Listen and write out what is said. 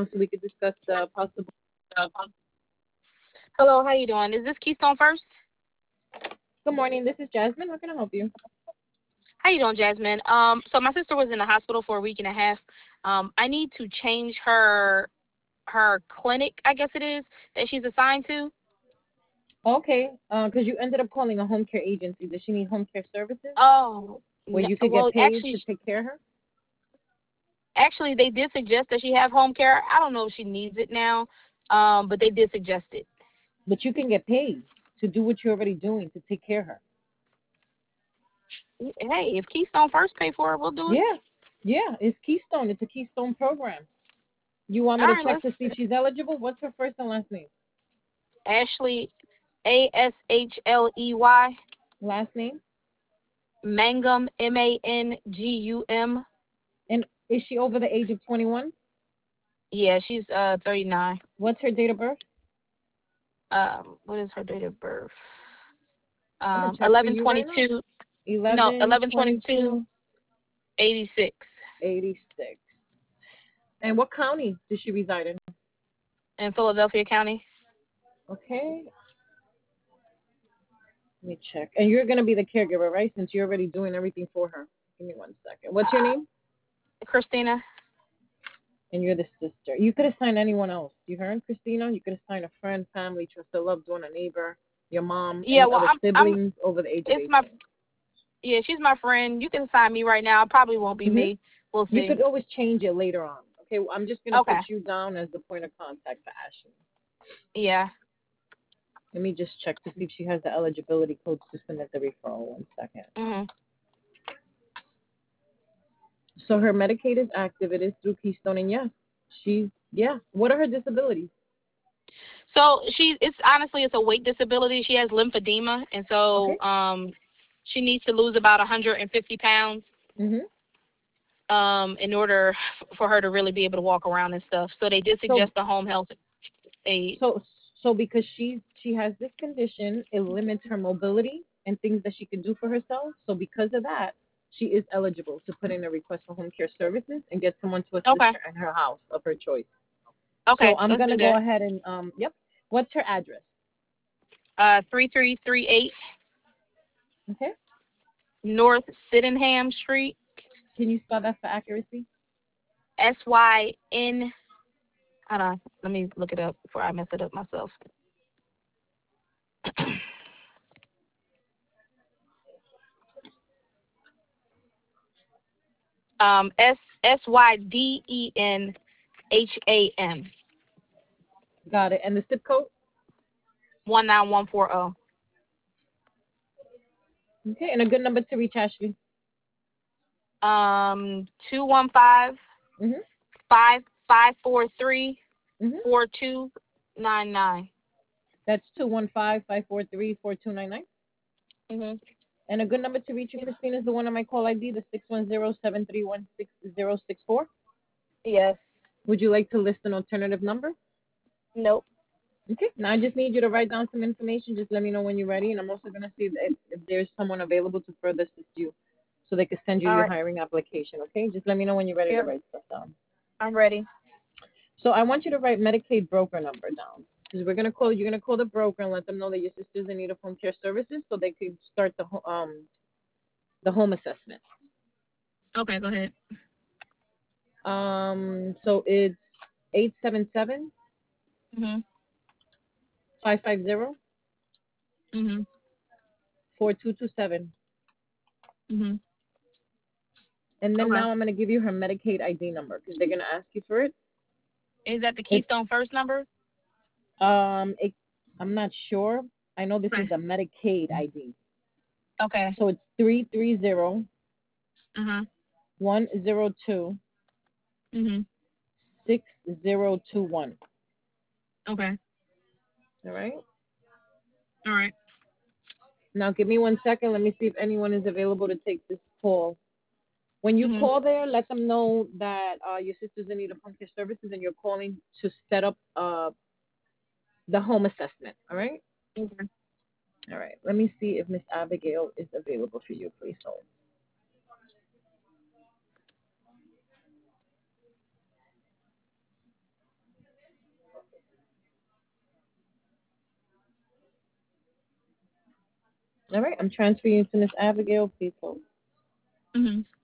so we could discuss the possible. Hello, how you doing? Is this Keystone First? Good morning. This is Jasmine. How can I help you? How you doing, Jasmine? So my sister was in the hospital for a week and a half. I need to change her clinic, I guess it is, that she's assigned to. Okay. Because you ended up calling a home care agency. Does she need home care services Oh, where no, you could get well, paid to take care of her? actually, they did suggest that she have home care. I don't know if she needs it now, but they did suggest it. But you can get paid to do what you're already doing to take care of her. Hey, if Keystone First pay for it, we'll do it. Yeah. Yeah. It's Keystone. It's a Keystone program. You want me All to right, check to let's see if she's eligible? What's her first and last name? Ashley, Ashley Last name? Mangum, Mangum. And is she over the age of 21? Yeah, she's 39. What's her date of birth? What is her date of birth? I'm gonna check for Eleven you right twenty now. two. No, 11 eleven twenty 22 two 86 86. And what county does she reside in? in Philadelphia County. Okay, let me check. And you're gonna be the caregiver, right? Since you're already doing everything for her. Give me 1 second. What's your name? Christina. And you're the sister. You could assign anyone else. You heard, Christina? You could assign a friend, family, trusted loved one, a neighbor, your mom, Yeah, any well, other I'm. siblings over the age of It's my. 18. Yeah, she's my friend. You can sign me right now. It probably won't be hmm me. We'll You see. could always change it later on. Okay, well, I'm just gonna put Okay. you down as the point of contact for Ashley. Yeah. Let me just check to see if she has the eligibility code to submit the referral. 1 second. hmm So her Medicaid is active. It is through Keystone, and yes, she's yeah. What are her disabilities? So it's honestly it's a weight disability. She has lymphedema, and Okay. so she needs to lose about 150 pounds hmm in order for her to really be able to walk around and stuff. So they did So suggest the home health aid. so because she has this condition, it limits her mobility and things that she can do for herself. So because of that, she is eligible to put in a request for home care services and get someone to assist Okay. her in her house of her choice. So Okay. I'm Let's gonna do go that. ahead and yep. What's her address? 3338 Okay. North Sydenham Street. Can you spell that for accuracy? SYN. Hold on. Let me look it up before I mess it up myself. SYDENHAM Got it. And the zip code? 19140. Okay. And a good number to reach Ashley. 215 Mm-hmm. 5543 Mm-hmm. 4299. That's 215-543-4299. Mm-hmm. And a good number to reach you, Christine, is the one on my call ID, the 610-731-6064. Yes. Would you like to list an alternative number? Nope. Okay. Now I just need you to write down some information. Just let me know when you're ready. And I'm also going to see if there's someone available to further assist you so they could send you All your right. hiring application. Okay. Just let me know when you're ready to Yep. write stuff down. I'm ready. So I want you to write Medicaid broker number down. Because you're gonna call the broker and let them know that your sister's in need of home care services, so they could start the home assessment. Okay, go ahead. So it's 877 Mm-hmm. 550 Mm-hmm. 4227. Mm-hmm. And then Okay. now I'm gonna give you her Medicaid ID number because they're gonna ask you for it. Is that the It's Keystone First number? it, I'm not sure. I know this Okay. is the Medicaid ID. Okay. So it's 330 Uh-huh. 102 Mm-hmm. 6021. Okay. All right. All right. Now give me 1 second. Let me see if anyone is available to take this call. When you Mm-hmm. call there, let them know that your sister's in need of home care services and you're calling to set up the home assessment. All right? Okay. All right. Let me see if Miss Abigail is available for you. Please hold. All right, I'm transferring you to Miss Abigail. Please hold. Hmm.